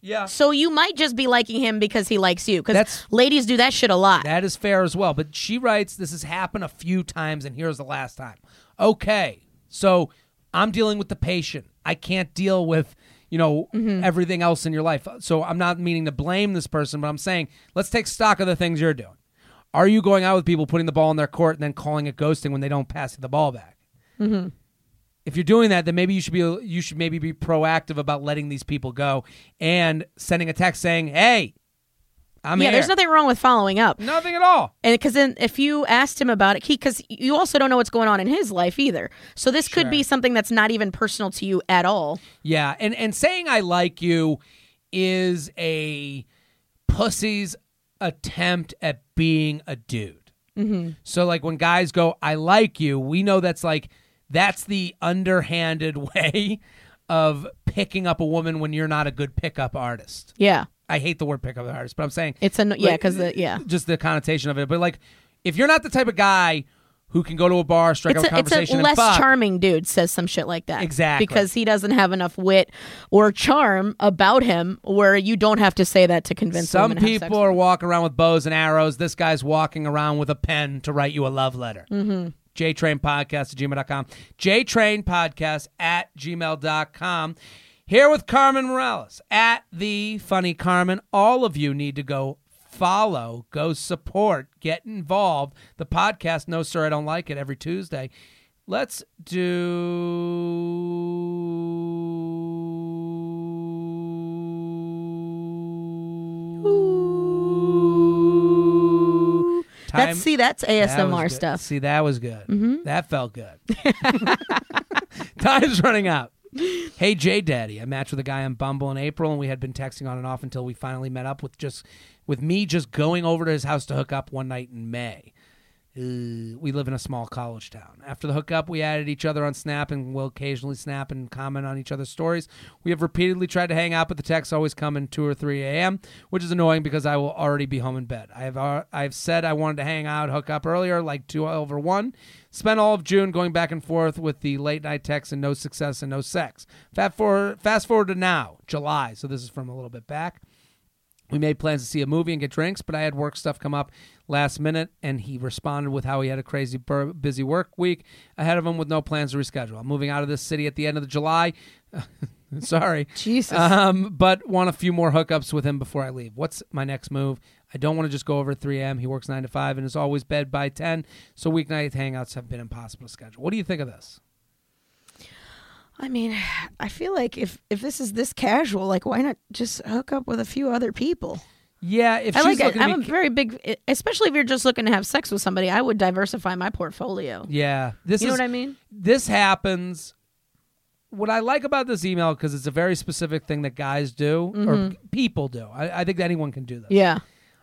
Yeah. So you might just be liking him because he likes you. Because ladies do that shit a lot. That is fair as well. But she writes, this has happened a few times, and here's the last time. Okay, so I'm dealing with the patient. I can't deal with, everything else in your life. So I'm not meaning to blame this person, but I'm saying let's take stock of the things you're doing. Are you going out with people, putting the ball in their court, and then calling it ghosting when they don't pass you the ball back? Mm-hmm. If you're doing that, then maybe you should maybe be proactive about letting these people go and sending a text saying, "Hey, I'm here." Yeah, there's nothing wrong with following up. Nothing at all. And because then if you asked him about it, because you also don't know what's going on in his life either. So this could be something that's not even personal to you at all. Yeah, and saying I like you is a pussy's attempt at being a dude. Mm-hmm. So like when guys go, I like you, we know that's the underhanded way of picking up a woman when you're not a good pickup artist. Yeah. I hate the word pickup artist, but I'm saying it's just the connotation of it. But like, if you're not the type of guy who can go to a bar, strike up a conversation, it's a less charming dude says some shit like that. Exactly. Because he doesn't have enough wit or charm about him where you don't have to say that to convince some women to have people are walking around with bows and arrows. This guy's walking around with a pen to write you a love letter. Mm-hmm. JTrainPodcast@gmail.com. JTrainPodcast@gmail.com. Here with Carmen Morales at The Funny Carmen. All of you need to go follow, go support, get involved. The podcast, No Sir, I Don't Like It, every Tuesday. Let's do... That's ASMR stuff. See, that was good. Mm-hmm. That felt good. Time's running out. Hey, J Daddy, I matched with a guy on Bumble in April, and we had been texting on and off until we finally met up with me just going over to his house to hook up one night in May. We live in a small college town. After the hookup, we added each other on Snap and will occasionally snap and comment on each other's stories. We have repeatedly tried to hang out, but the texts always come in 2 or 3 a.m., which is annoying because I will already be home in bed. I've said I wanted to hang out, hook up earlier, like 12 or 1. Spent all of June going back and forth with the late-night texts and no success and no sex. Fast forward to now, July, so this is from a little bit back. We made plans to see a movie and get drinks, but I had work stuff come up last minute, and he responded with how he had a crazy busy work week ahead of him with no plans to reschedule. I'm moving out of this city at the end of July. Sorry. Jesus. But want a few more hookups with him before I leave. What's my next move? I don't want to just go over at 3 a.m. He works 9 to 5 and is always bed by 10, so weeknight hangouts have been impossible to schedule. What do you think of this? I mean, I feel like if this is this casual, like, why not just hook up with a few other people? Yeah, I'm a very big, especially if you're just looking to have sex with somebody, I would diversify my portfolio. Yeah. You know what I mean? This happens. What I like about this email, because it's a very specific thing that guys do, or people do. I think anyone can do this. Yeah.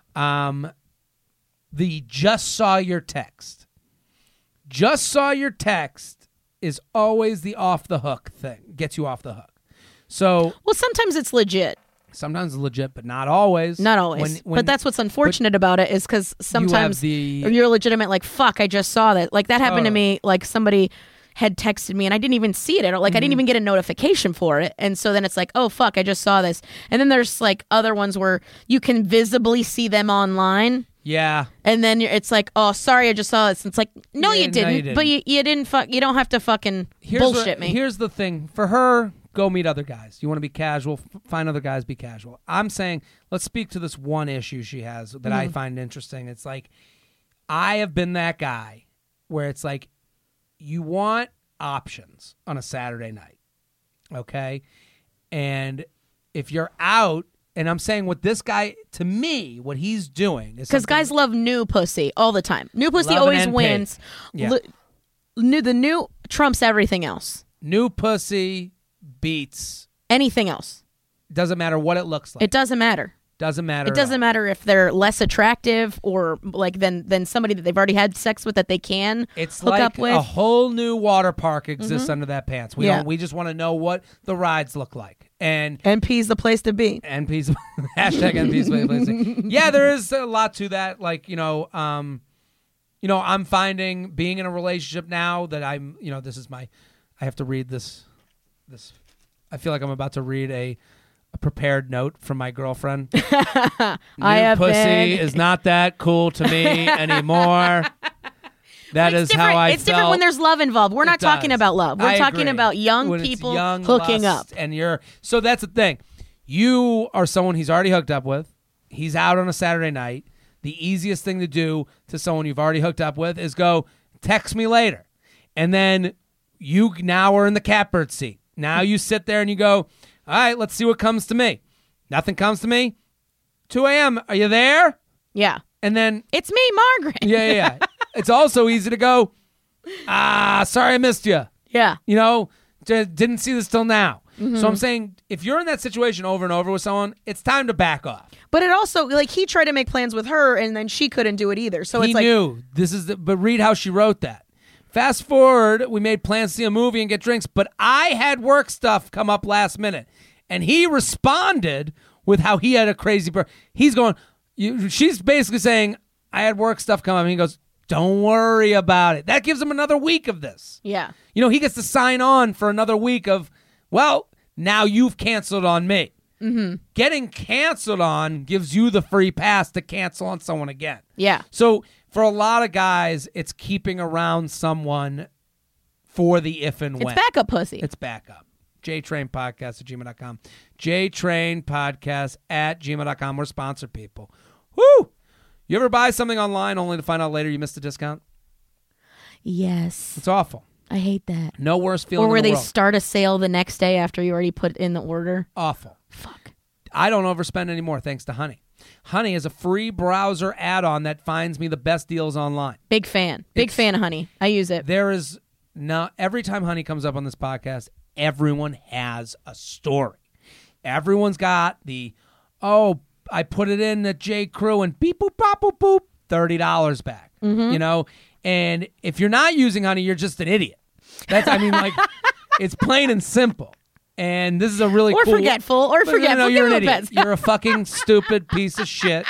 The just saw your text. Just saw your text is always the off the hook thing. Gets you off the hook. So, well, sometimes it's legit. Sometimes it's legit, but not always. Not always. But that's what's unfortunate about it is because sometimes you're legitimate, like, fuck, I just saw that. Like, that happened to me. Like, somebody had texted me and I didn't even see it. Like, I didn't even get a notification for it. And so then it's like, oh, fuck, I just saw this. And then there's, like, other ones where you can visibly see them online. Yeah. And then it's like, oh, sorry, I just saw this. It's like, no, you didn't. But you didn't you don't have to fucking bullshit me. Here's the thing. For her, go meet other guys. You want to be casual, find other guys, be casual. I'm saying, let's speak to this one issue she has that I find interesting. It's like, I have been that guy where it's like, you want options on a Saturday night, okay? And if you're out, and I'm saying what this guy, to me, what he's doing is because guys love new pussy all the time. New pussy always wins. Yeah. The new trumps everything else. New pussy beats anything else. Doesn't matter what it looks like. It doesn't matter. Doesn't matter. It doesn't matter if they're less attractive or like than somebody that they've already had sex with that they can hook up with. A whole new water park exists under that pants. We just want to know what the rides look like. And NP's the place to be. NP's hashtag NP's the place to be. Yeah, there is a lot to that. Like, I'm finding being in a relationship now that I'm, this is I have to read this. I feel like I'm about to read a prepared note from my girlfriend. I have pussy been. is not that cool to me anymore. That is how I felt. It's different when there's love involved. We're not talking about love. We're talking about young people hooking up. And so that's the thing. You are someone he's already hooked up with. He's out on a Saturday night. The easiest thing to do to someone you've already hooked up with is go, text me later. And then you now are in the catbird seat. Now you sit there and you go, all right, let's see what comes to me. Nothing comes to me. 2 a.m. Are you there? Yeah. And then it's me, Margaret. Yeah. It's also easy to go, sorry I missed you. Yeah. You know, didn't see this till now. Mm-hmm. So I'm saying if you're in that situation over and over with someone, it's time to back off. But it also, like, he tried to make plans with her and then she couldn't do it either. So he knew this is but read how she wrote that. Fast forward, we made plans to see a movie and get drinks, but I had work stuff come up last minute. And he responded with how he had a crazy he's going, she's basically saying, I had work stuff come up. And he goes, don't worry about it. That gives him another week of this. Yeah. You know, he gets to sign on for another week of, well, now you've canceled on me. Mm-hmm. Getting canceled on gives you the free pass to cancel on someone again. Yeah. So for a lot of guys, it's keeping around someone for the if and when. It's backup pussy. It's backup. JTrainPodcast@gmail.com. JTrainPodcast@gmail.com. We're sponsored people. Woo! You ever buy something online only to find out later you missed a discount? Yes. It's awful. I hate that. No worse feeling in the world. Or where they start a sale the next day after you already put in the order. Awful. Fuck. I don't overspend anymore thanks to Honey. Honey is a free browser add-on that finds me the best deals online. Big fan. Big fan of Honey. I use it. There is every time Honey comes up on this podcast, everyone has a story. Everyone's got I put it in at J. Crew and beep, boop, bop, boop, boop, $30 back. Mm-hmm. You know? And if you're not using Honey, you're just an idiot. It's plain and simple. And this is a really cool... Or forgetful. No, you're an idiot. You're a fucking stupid piece of shit.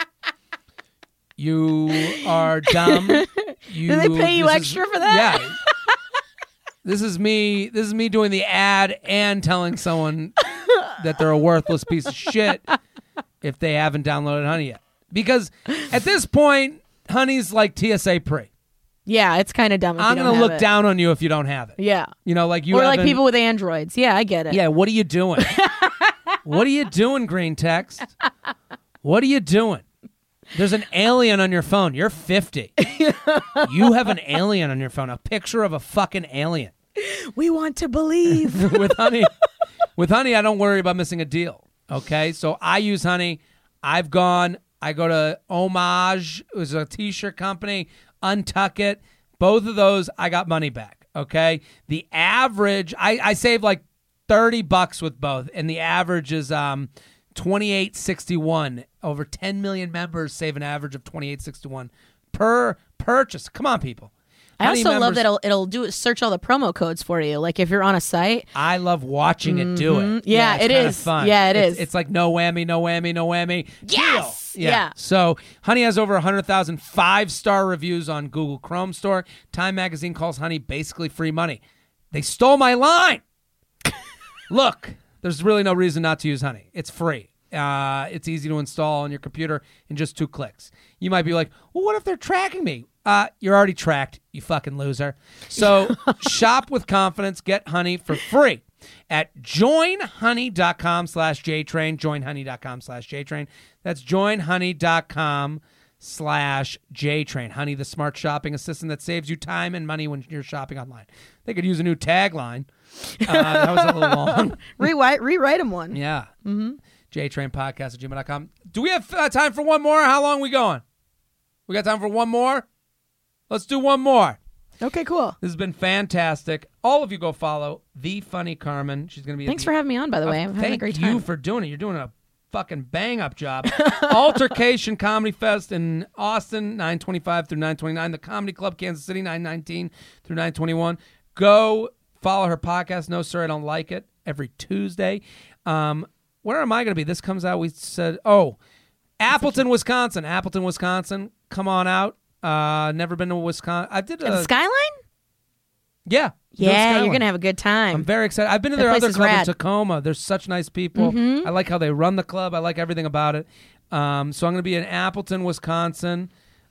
You are dumb. Do they pay you extra for that? Yeah. This is me doing the ad and telling someone that they're a worthless piece of shit if they haven't downloaded Honey yet. Because at this point, Honey's like TSA pre. Yeah, it's kind of dumb. I'm going to look down on you if you don't have it. Yeah. You know, like you or like people with Androids. Yeah, I get it. Yeah, what are you doing? What are you doing, Green Text? What are you doing? There's an alien on your phone. You're 50. You have an alien on your phone. A picture of a fucking alien. We want to believe. With Honey, I don't worry about missing a deal. Okay? So I use Honey. I go to Homage. It was a t-shirt company. Untuck It. Both of those, I got money back. Okay? The average, I saved like $30 with both, and the average is $28.61. Over 10 million members save an average of $28.61 per purchase. Come on, people. I also love that it'll search all the promo codes for you. Like if you're on a site. I love watching it do it. Yeah, it is. Fun. Yeah, it is. It's like no whammy, no whammy, no whammy. Yes. Yeah. So Honey has over 100,000 5-star reviews on Google Chrome Store. Time Magazine calls Honey basically free money. They stole my line. Look, there's really no reason not to use Honey. It's free. It's easy to install on your computer in just 2 clicks. You might be like, well, what if they're tracking me? You're already tracked, you fucking loser. So shop with confidence. Get Honey for free at joinhoney.com/JTrain. Joinhoney.com/JTrain. That's joinhoney.com/JTrain. Honey, the smart shopping assistant that saves you time and money when you're shopping online. They could use a new tagline. That was a little long. Rewrite them one. Yeah. Mm-hmm. JTrainPodcast@gmail.com. Do we have time for one more? How long are we going? We got time for one more? Let's do one more. Okay, cool. This has been fantastic. All of you go follow The Funny Carmen. She's going to be. Thanks for having me on, by the way. I'm having a great time. Thank you for doing it. You're doing a fucking bang-up job. Altercation Comedy Fest in Austin, 9/25 through 9/29. The Comedy Club, Kansas City, 9/19 through 9/21. Go follow her podcast, No Sir, I Don't Like It, every Tuesday. Where am I going to be? This comes out, we said, Appleton, Wisconsin. Appleton, Wisconsin. Come on out. Never been to Wisconsin. I did the Skyline? Yeah. Yeah, you're gonna have a good time. I'm very excited. I've been to their other club in Tacoma. They're such nice people. I like how they run the club. I like everything about it. So I'm gonna be in Appleton, Wisconsin,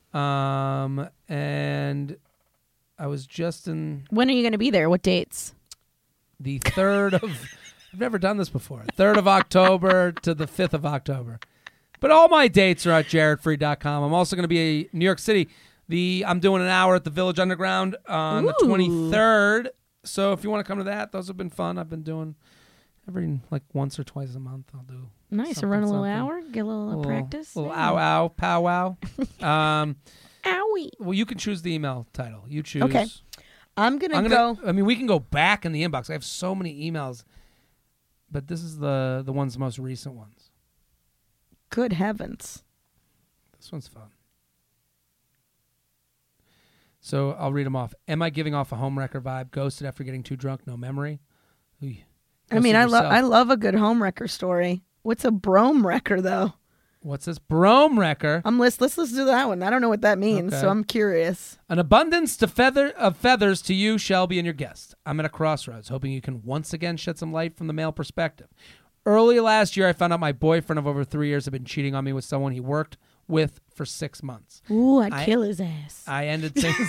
and I was just in. When are you gonna be there? What dates? The 3rd of. I've never done this before. 3rd of October to the 5th of October. But all my dates are at jaredfree.com. I'm also going to be in New York City. I'm doing an hour at the Village Underground on the 23rd. So if you want to come to that, those have been fun. I've been doing every once or twice a month. I'll do nice. Run a little hour, get a little practice. A little ow powwow. Owie. Well, you can choose the email title. You choose. Okay. I'm gonna go. I mean, we can go back in the inbox. I have so many emails, but this is the most recent ones. Good heavens. This one's fun. So I'll read them off. Am I giving off a homewrecker vibe? Ghosted after getting too drunk? No memory? I mean, I love a good homewrecker story. What's a brome wrecker, though? What's this? Brome wrecker? Let's do that one. I don't know what that means, so I'm curious. An abundance of feathers to you, Shelby, and your guest. I'm at a crossroads, hoping you can once again shed some light from the male perspective. Early last year, I found out my boyfriend of over 3 years had been cheating on me with someone he worked with for 6 months. Ooh, I'd kill his ass. I ended things.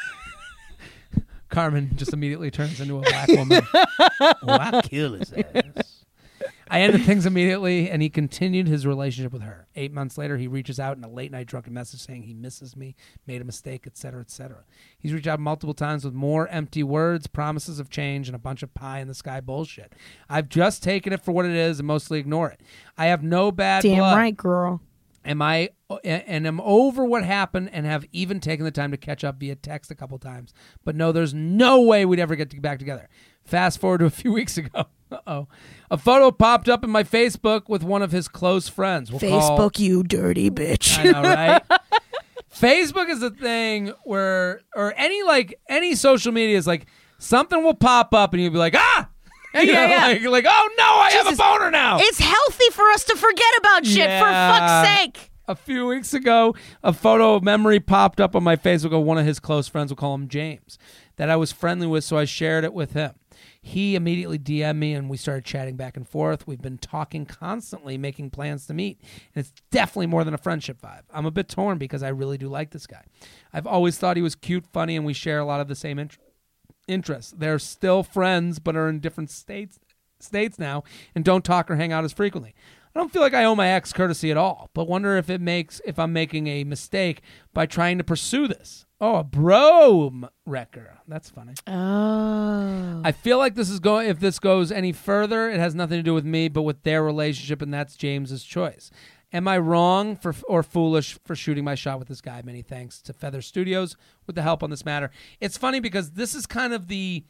Carmen just immediately turns into a black woman. I'd kill his ass. I ended things immediately, and he continued his relationship with her. 8 months later, he reaches out in a late-night drunken message saying he misses me, made a mistake, etc., etc. He's reached out multiple times with more empty words, promises of change, and a bunch of pie-in-the-sky bullshit. I've just taken it for what it is and mostly ignore it. I have no bad blood. Damn right, girl. Am over what happened and have even taken the time to catch up via text a couple times. But no, there's no way we'd ever get back together. Fast forward to a few weeks ago. Uh-oh. A photo popped up in my Facebook with one of his close friends. You dirty bitch. I know, right? Facebook is a thing where, or any social media is like, something will pop up and you'll be like, ah! Yeah. Like, oh no, I have a boner now. It's healthy for us to forget about shit, for fuck's sake. A few weeks ago, a photo of memory popped up on my Facebook of one of his close friends, we'll call him James, that I was friendly with, so I shared it with him. He immediately DM'd me, and we started chatting back and forth. We've been talking constantly, making plans to meet, and it's definitely more than a friendship vibe. I'm a bit torn because I really do like this guy. I've always thought he was cute, funny, and we share a lot of the same interests. They're still friends, but are in different states now and don't talk or hang out as frequently. I don't feel like I owe my ex courtesy at all, but wonder if I'm making a mistake by trying to pursue this. Oh, a brome wrecker. That's funny. Oh. I feel like if this goes any further, it has nothing to do with me, but with their relationship, and that's James's choice. Am I wrong or foolish for shooting my shot with this guy? Many thanks to Feather Studios with the help on this matter. It's funny because this is kind of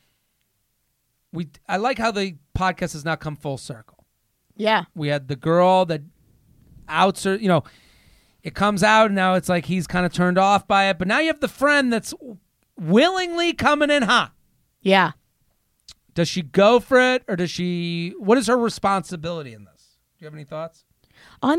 I like how the podcast has now come full circle. Yeah. We had the girl that outs her, it comes out and now it's like he's kind of turned off by it. But now you have the friend that's willingly coming in hot. Yeah. Does she go for it or what is her responsibility in this? Do you have any thoughts? Who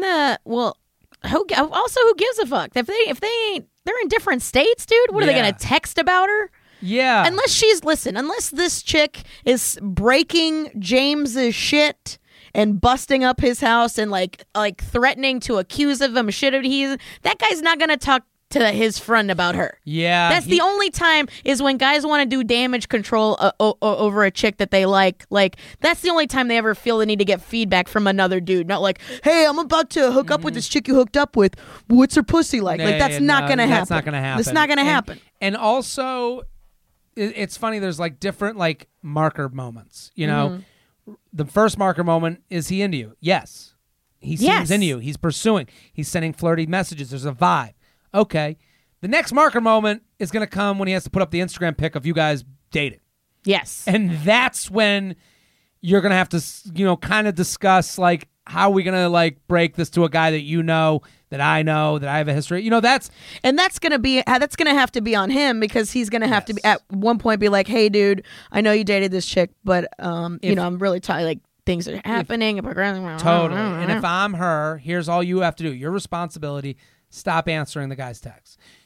gives a fuck? If they ain't, they're in different states, dude. What are they going to text about her? Yeah. Unless this chick is breaking James's shit and busting up his house and like threatening to accuse of him shit. That guy's not gonna talk to his friend about her. Yeah, that's the only time is when guys want to do damage control over a chick that they like. Like that's the only time they ever feel the need to get feedback from another dude. Not like, hey, I'm about to hook up with this chick you hooked up with. What's her pussy like? That's not gonna happen. That's not gonna happen. It's not gonna happen. And also, it's funny. There's like different like marker moments. Mm-hmm. The first marker moment, is he into you? Yes. He seems into you. He's pursuing. He's sending flirty messages. There's a vibe. Okay. The next marker moment is going to come when he has to put up the Instagram pic of you guys dating. Yes. And that's when you're going to have to, kind of discuss, like, how are we going to, like, break this to a guy that that I know, that I have a history. That's going to have to be on him because he's going to have to be, at one point be like, hey, dude, I know you dated this chick, but, I'm really tired. Like, things are happening. Totally. And if I'm her, here's all you have to do. Your responsibility, stop answering the guy's texts.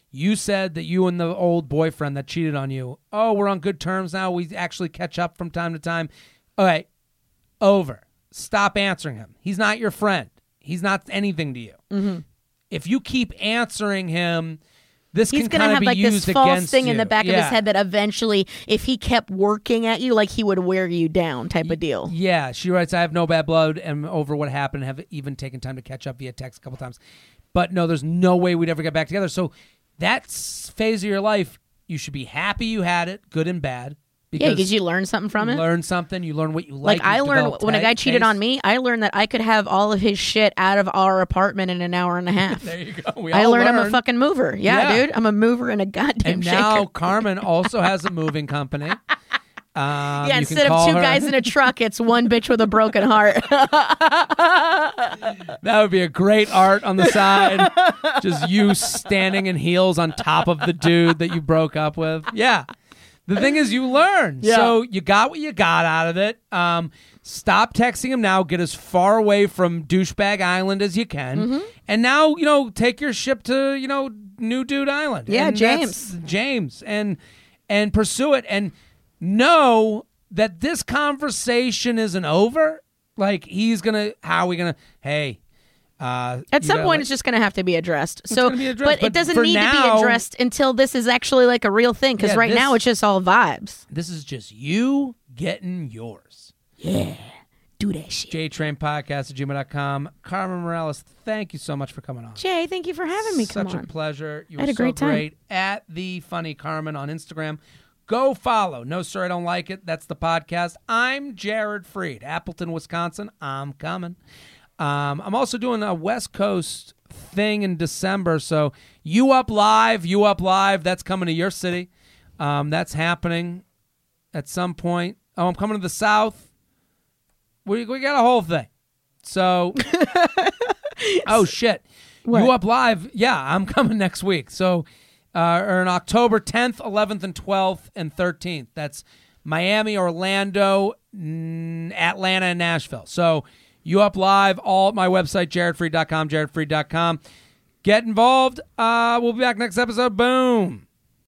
You said that you and the old boyfriend that cheated on you, oh, we're on good terms now. We actually catch up from time to time. All right, over. Stop answering him. He's not your friend. He's not anything to you. Mm-hmm. If you keep answering him, this He's can kind of be like used this false against thing you. in the back of his head that eventually, if he kept working at you, like he would wear you down type of deal. Yeah, she writes, I have no bad blood and over what happened, have even taken time to catch up via text a couple times. But no, there's no way we'd ever get back together. So that phase of your life, you should be happy you had it, good and bad. Because you learn something from it. You learn something. You learn what you like. Like I learned when a guy cheated on me, I learned that I could have all of his shit out of our apartment in an hour and a half. There you go. I learned I'm a fucking mover. Yeah, dude. I'm a mover and a goddamn and shaker. now Carmen also has a moving company. Instead of two guys in a truck, it's one bitch with a broken heart. That would be a great art on the side. Just you standing in heels on top of the dude that you broke up with. Yeah. The thing is, you learn. Yeah. So you got what you got out of it. Stop texting him now. Get as far away from douchebag island as you can. Mm-hmm. And now, take your ship to, New Dude Island. Yeah, and James. And pursue it. And know that this conversation isn't over. Like, how are we going to, hey. At some point, it's just going to have to be addressed. But it doesn't need to be addressed until this is actually like a real thing. Because now it's just all vibes. This is just you getting yours. Yeah. Do that shit. JTrainPodcast@gmail.com. Carmen Morales, thank you so much for coming on. Jay, thank you for having me. Such a pleasure. You were so great great. At The Funny Carmen on Instagram. Go follow. No, sir, I don't like it. That's the podcast. I'm Jared Freed, Appleton, Wisconsin. I'm coming. I'm also doing a West Coast thing in December. So You Up Live, that's coming to your city. That's happening at some point. Oh, I'm coming to the South. We got a whole thing. So, oh, shit. What? You Up Live, yeah, I'm coming next week. So, or on October 10th, 11th, and 12th, and 13th. That's Miami, Orlando, Atlanta, and Nashville. So, You Up Live, all at my website, jaredfreed.com, jaredfreed.com. Get involved. We'll be back next episode. Boom.